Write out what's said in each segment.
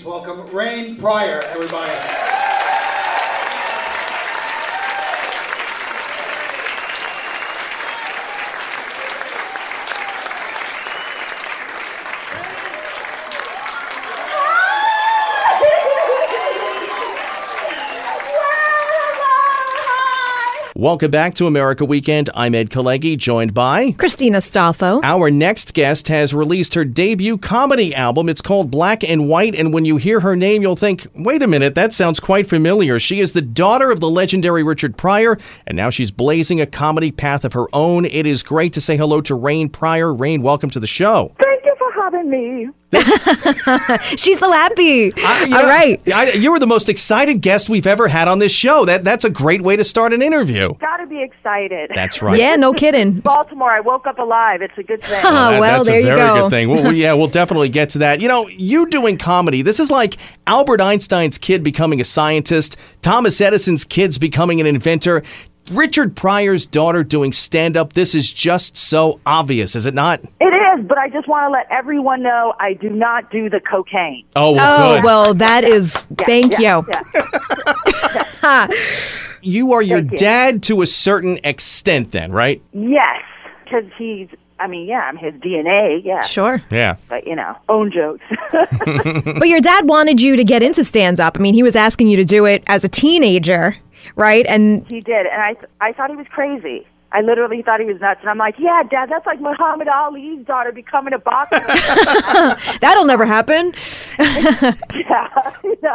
welcome Rain Pryor, everybody. Welcome back to America Weekend. I'm Ed Kalegi, joined by Christina Stolfo. Our next guest has released her debut comedy album. It's called Black and White, and when you hear her name, you'll think, wait a minute, that sounds quite familiar. She is the daughter of the legendary Richard Pryor, and now she's blazing a comedy path of her own. It is great to say hello to Rain Pryor. Rain, welcome to the show. Thank you for having me. She's so happy. All right. You were the most excited guest we've ever had on this show. That's a great way to start an interview. Gotta be excited. That's right. Yeah, no kidding. Baltimore, I woke up alive. It's a good thing. Well, there you go. That's a very good thing. Well, yeah, we'll definitely get to that. You know, you doing comedy, this is like Albert Einstein's kid becoming a scientist, Thomas Edison's kids becoming an inventor, Richard Pryor's daughter doing stand-up. This is just so obvious, is it not? It is, but I just want to let everyone know I do not do the cocaine. Oh, good. Well, that is, thank you. Yeah. You are your Thank you. dad to a certain extent then, right? Yes, because I'm his DNA, yeah. Sure. Yeah. But, own jokes. But your dad wanted you to get into stand-up. I mean, he was asking you to do it as a teenager, right? And He did, and I thought he was crazy. I literally thought he was nuts. And I'm like, yeah, Dad, that's like Muhammad Ali's daughter becoming a boxer. that'll never happen. Yeah,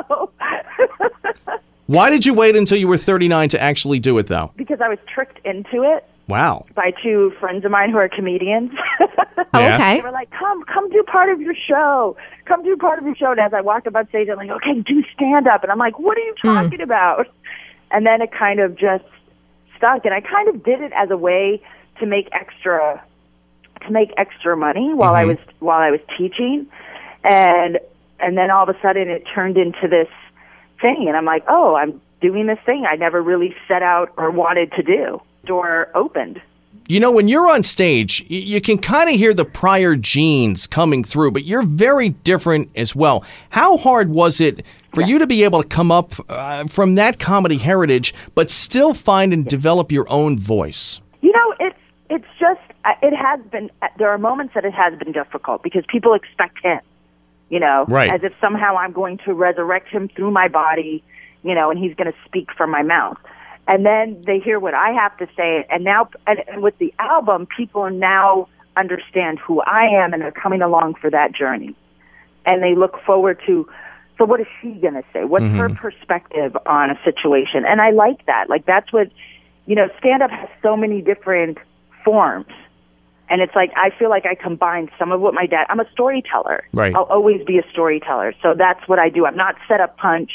Why did you wait until you were 39 to actually do it, though? because I was tricked into it Wow. by two friends of mine who are comedians. Oh, Yeah. okay. They were like, come do part of your show. Come do part of your show. And as I walked up on stage, I'm like, okay, do stand-up. And I'm like, what are you talking about? And then it kind of just stuck. And I kind of did it as a way to make extra money while I was teaching. And then all of a sudden it turned into this thing. And I'm like, oh, I'm doing this thing I never really set out or wanted to do. Door opened. You know, when you're on stage, you can kind of hear the Pryor genes coming through, but you're very different as well. How hard was it for you to be able to come up from that comedy heritage, but still find and develop your own voice? It's just, it has been, there are moments that it has been difficult because people expect him, Right. as if somehow I'm going to resurrect him through my body, and he's going to speak from my mouth. And then they hear what I have to say, and now, and with the album, people now understand who I am, and they're coming along for that journey. And they look forward to, so what is she going to say? What's her perspective on a situation? And I like that. Like, that's what, stand-up has so many different forms. And it's like, I feel like I combine some of what my dad, I'm a storyteller. Right. I'll always be a storyteller. So that's what I do. I'm not set up punch,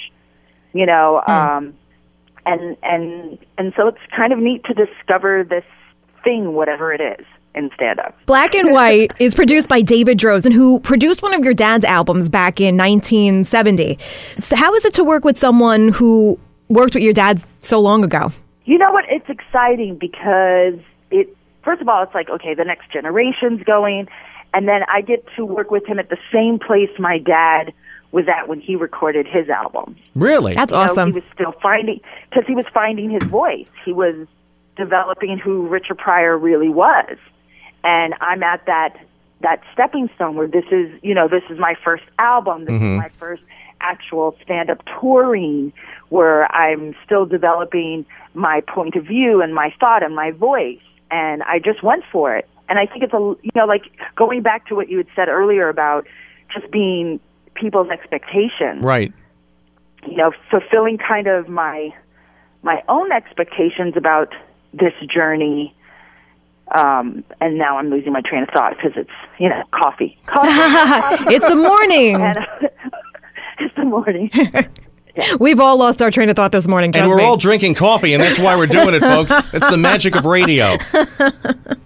and so it's kind of neat to discover this thing, whatever it is, in stand-up. Black and White is produced by David Drozen, who produced one of your dad's albums back in 1970. So how is it to work with someone who worked with your dad so long ago? You know what? It's exciting because first of all, it's like, okay, the next generation's going, and then I get to work with him at the same place my dad was at when he recorded his album. Really? That's awesome. He was still because he was finding his voice. He was developing who Richard Pryor really was. And I'm at that stepping stone where this is my first album. This is my first actual stand-up touring where I'm still developing my point of view and my thought and my voice. And I just went for it. And I think it's like going back to what you had said earlier about just being people's expectations. Right. Fulfilling kind of my own expectations about this journey. And now I'm losing my train of thought because it's, coffee. It's the morning. It's the morning. We've all lost our train of thought this morning, And we're all drinking coffee, and that's why we're doing it, folks. It's the magic of radio.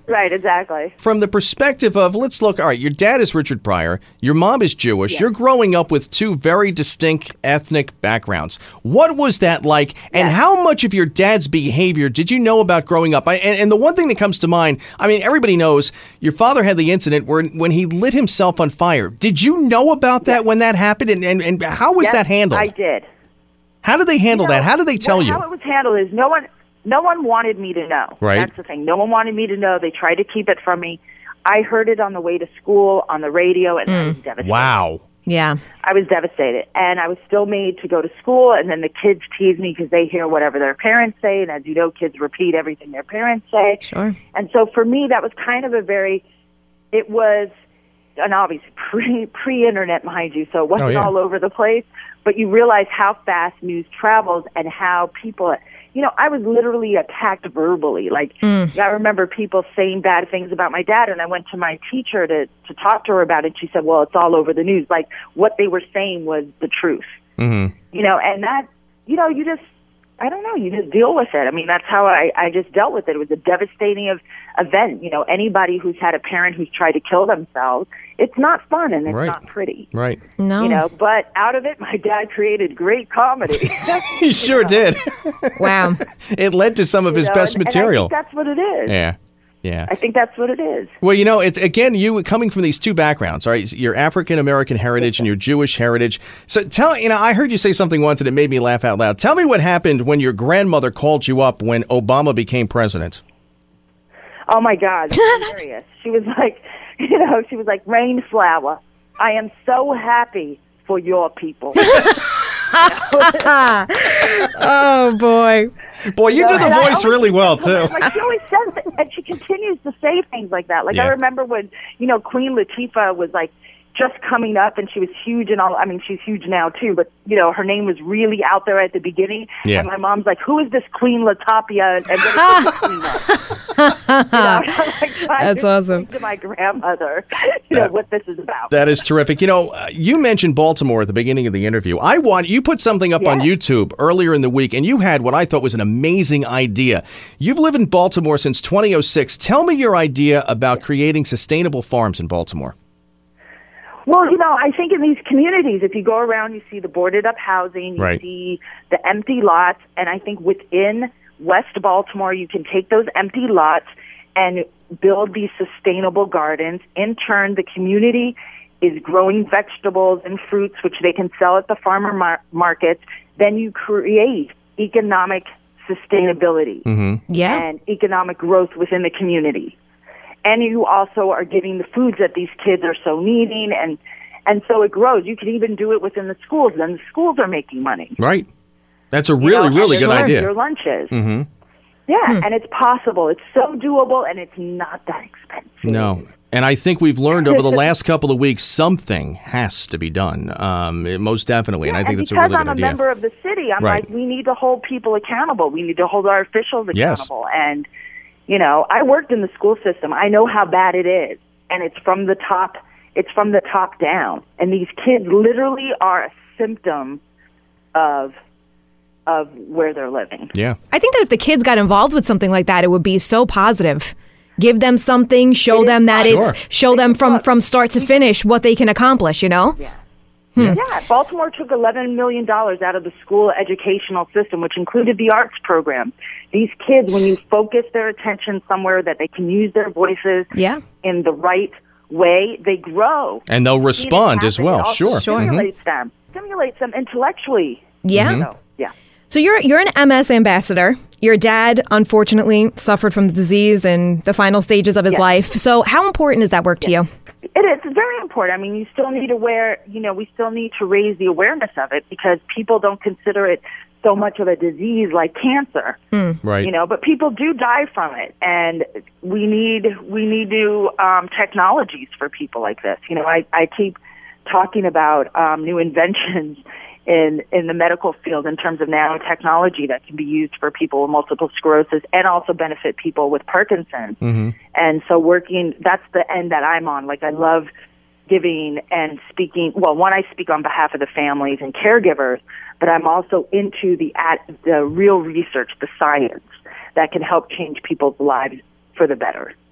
Right, exactly. From the perspective of, let's look, all right, your dad is Richard Pryor, your mom is Jewish, Yeah. you're growing up with two very distinct ethnic backgrounds. What was that like, and Yeah. how much of your dad's behavior did you know about growing up? And the one thing that comes to mind, I mean, everybody knows your father had the incident when he lit himself on fire. Did you know about that when that happened, and how was Yes, that handled? I did. How did they handle that? How did they tell you? How it was handled is no one wanted me to know. Right. That's the thing. No one wanted me to know. They tried to keep it from me. I heard it on the way to school, on the radio, and I was devastated. Wow. Yeah. I was devastated. And I was still made to go to school, and then the kids tease me because they hear whatever their parents say, and as you know, kids repeat everything their parents say. Sure. And so for me, that was kind of it was an obvious pre-internet, mind you, so it wasn't yeah. all over the place, but you realize how fast news travels and how people, I was literally attacked verbally. Like, I remember people saying bad things about my dad, and I went to my teacher to talk to her about it. She said, well, it's all over the news. Like, what they were saying was the truth. Mm-hmm. And that, you just, I don't know, you just deal with it. I mean, that's how I just dealt with it. It was a devastating event. Anybody who's had a parent who's tried to kill themselves, it's not fun and it's Right. not pretty. Right. No. But out of it, my dad created great comedy. He sure did. Wow. It led to some of his best and material. I think that's what it is. Yeah. Yeah. I think that's what it is. Well, it's again you coming from these two backgrounds, right? Your African American heritage and your Jewish heritage. So I heard you say something once and it made me laugh out loud. Tell me what happened when your grandmother called you up when Obama became president. Oh my God, that's hilarious. She was like, Rainflower, I am so happy for your people. Oh, boy. Boy, you did And the I voice always- really well too. Like she always says it, and she continues to say things like that. Like Yeah. I remember when Queen Latifah was like just coming up, and she was huge and all. I mean, she's huge now too, but her name was really out there at the beginning. Yeah. And my mom's like, "Who is this Queen Latifah?" And what is this Queen of? I'm like trying That's to awesome. explain to my grandmother, what this is about. That is terrific. You mentioned Baltimore at the beginning of the interview. You put something up on Yes. YouTube earlier in the week, and you had what I thought was an amazing idea. You've lived in Baltimore since 2006. Tell me your idea about creating sustainable farms in Baltimore. Well, I think in these communities, if you go around, you see the boarded up housing, you Right. see the empty lots, and I think within West Baltimore, you can take those empty lots and build these sustainable gardens. In turn, the community is growing vegetables and fruits, which they can sell at the farmer markets. Then you create economic sustainability Yeah. and economic growth within the community. And you also are giving the foods that these kids are so needing, and so it grows. You can even do it within the schools, and the schools are making money. Right. That's a really good Sure. idea. Your lunches. Mm-hmm. Yeah, and it's possible. It's so doable, and it's not that expensive. No. And I think we've learned over the last couple of weeks something has to be done, most definitely. And I think that's a really because good I'm a idea. member of the city, I'm Right. like, we need to hold people accountable. We need to hold our officials Yes. accountable. And, I worked in the school system. I know how bad it is. And it's from the top. It's from the top down. And these kids literally are a symptom of where they're living. Yeah. I think that if the kids got involved with something like that, it would be so positive. Give them something, show them that Sure. show them from start to finish what they can accomplish, Yeah, Baltimore took $11 million out of the school educational system, which included the arts program. These kids, when you focus their attention somewhere that they can use their voices Yeah. in the right way, they grow. And they'll respond as well. It also Sure. stimulates them intellectually. Yeah. So, yeah. So you're an MS ambassador. Your dad, unfortunately, suffered from the disease in the final stages of his Yes. life. So how important is that work to you? It is. It's very important. I mean, you still need we still need to raise the awareness of it because people don't consider it so much of a disease like cancer. Right. But people do die from it, and we need new technologies for people like this. I keep talking about new inventions in the medical field in terms of nanotechnology that can be used for people with multiple sclerosis and also benefit people with Parkinson's. Mm-hmm. And so that's the end that I'm on. Like, I love giving and speaking. Well, one, I speak on behalf of the families and caregivers, but I'm also into the real research, the science that can help change people's lives for the better.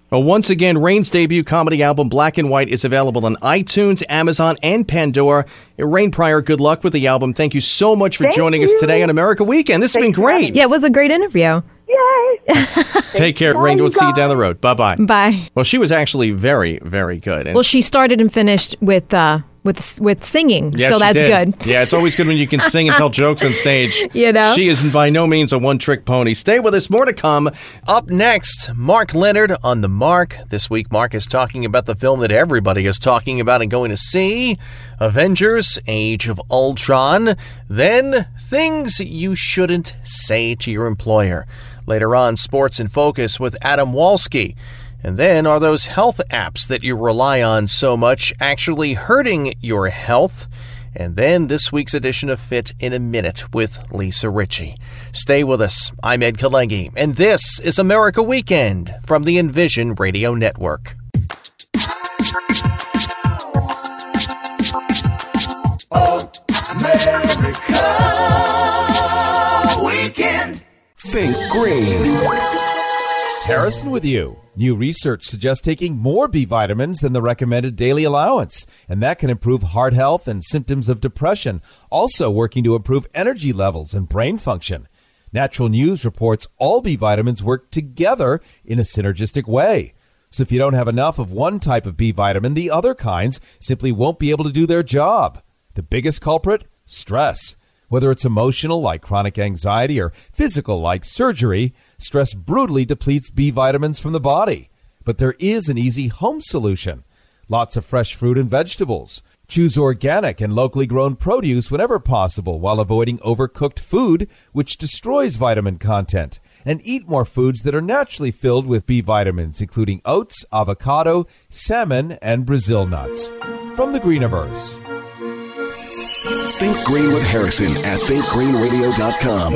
Well, once again, Rain's debut comedy album, Black and White, is available on iTunes, Amazon, and Pandora. Rain Pryor, good luck with the album. Thank you so much for joining us today on America Weekend. This has been great. Yeah, it was a great interview. Yay! Take care, Rain. We'll see you down the road. Bye-bye. Bye. Well, she was actually very, very good. And Well, she started and finished with singing, yes, so she that's did. good. Yeah, it's always good when you can sing and tell jokes on stage. You know? She is by no means a one-trick pony. Stay with us. More to come. Up next, Mark Leonard on The Mark. This week, Mark is talking about the film that everybody is talking about and going to see, Avengers: Age of Ultron. Then, things you shouldn't say to your employer. Later on, Sports in Focus with Adam Walski. And then, are those health apps that you rely on so much actually hurting your health? And then this week's edition of Fit in a Minute with Lisa Ritchie. Stay with us. I'm Ed Kalegi, and this is America Weekend from the Envision Radio Network. America Weekend. Think green. Harrison with you. New research suggests taking more B vitamins than the recommended daily allowance, and that can improve heart health and symptoms of depression, also working to improve energy levels and brain function. Natural News reports all B vitamins work together in a synergistic way. So if you don't have enough of one type of B vitamin, the other kinds simply won't be able to do their job. The biggest culprit? Stress. Whether it's emotional, like chronic anxiety, or physical, like surgery, stress brutally depletes B vitamins from the body. But there is an easy home solution. Lots of fresh fruit and vegetables. Choose organic and locally grown produce whenever possible while avoiding overcooked food, which destroys vitamin content. And eat more foods that are naturally filled with B vitamins, including oats, avocado, salmon, and Brazil nuts. From the Greeniverse. Think Green with Harrison at thinkgreenradio.com.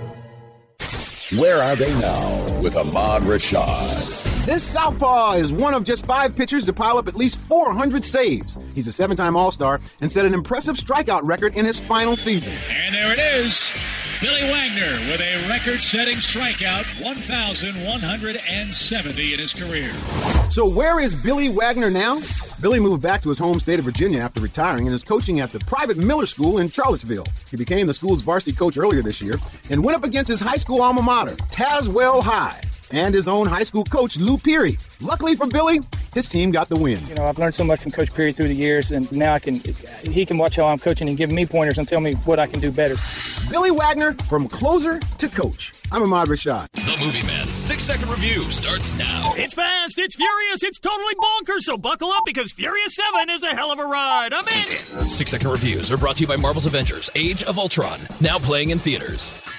Where are they now with Ahmad Rashad? This southpaw is one of just 5 pitchers to pile up at least 400 saves. He's a 7-time All-Star and set an impressive strikeout record in his final season. And there it is. Billy Wagner with a record-setting strikeout, 1,170 in his career. So where is Billy Wagner now? Billy moved back to his home state of Virginia after retiring and is coaching at the private Miller School in Charlottesville. He became the school's varsity coach earlier this year and went up against his high school alma mater, Tazewell High, and his own high school coach, Lou Peary. Luckily for Billy, his team got the win. You know, I've learned so much from Coach Peary through the years, and now he can watch how I'm coaching and give me pointers and tell me what I can do better. Billy Wagner, from closer to coach. I'm Ahmad Rashad. The Movie Man 6-second review starts now. It's fast, it's furious, it's totally bonkers, so buckle up because Furious 7 is a hell of a ride. I'm in. 6-second reviews are brought to you by Marvel's Avengers: Age of Ultron, now playing in theaters.